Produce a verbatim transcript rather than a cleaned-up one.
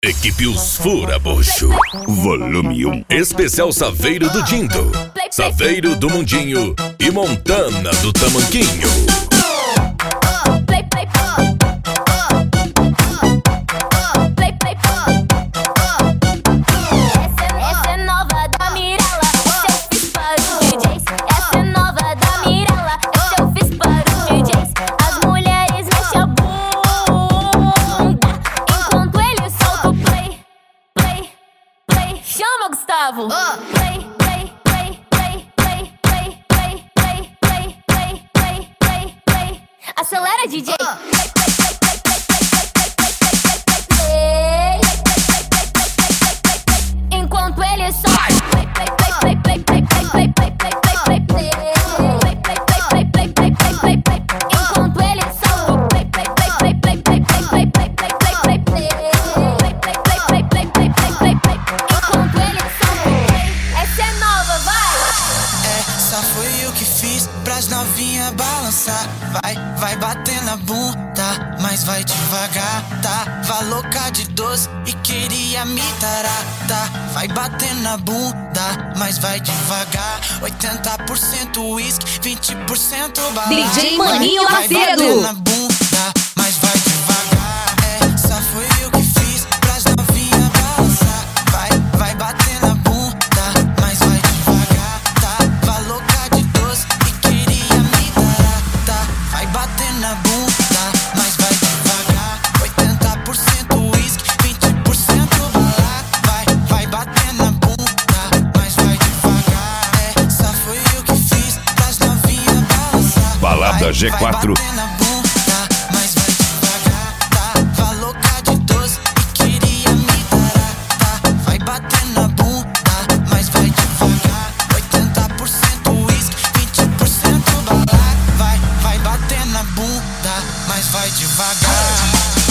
Equipe Os Fura-Bucho, volume um. Especial Saveiro do Dindo, Saveiro do Mundinho e Montana do Tamanquinho. Chama, Gustavo! Oh. Play, play, play, play, play, play, play, play, play, play, play, play, play. Acelera, D J! Oh. Play, play, play, play, play, play, play, play, play. Enquanto ele só play, play, play, play, play, play, play, play, play, play, play, play, play, play, play, play, play. Enquanto ele só play, play, play, play, play, play, play, play, play, play, play, play. Foi eu que fiz pras novinha balançar. Vai, vai bater na bunda, mas vai devagar. Tava louca de doce e queria me tarar. Tá, vai bater na bunda, mas vai devagar. Oitenta por cento uísque, vinte por cento balada. D J Maninho vai, vai Macedo. bater na bunda, mas vai devagar. É, só foi eu que fiz pras novinha balançar. Vai, vai bater na bunda, mas vai devagar. Tava louca bater na bunda, mas vai devagar. Oitenta por cento uísque, vinte por cento balada. Vai, vai bater na bunda, mas vai devagar. É, só foi eu que fiz pras novinha balançar. Balada G quatro. Vai bater na bunda, mas vai devagar. Tava louca de doce e queria me tarar. Tá, vai bater na bunda, mas vai devagar. Oitenta por cento uísque, vinte por cento balada. Vai, vai bater na bunda, mas vai devagar.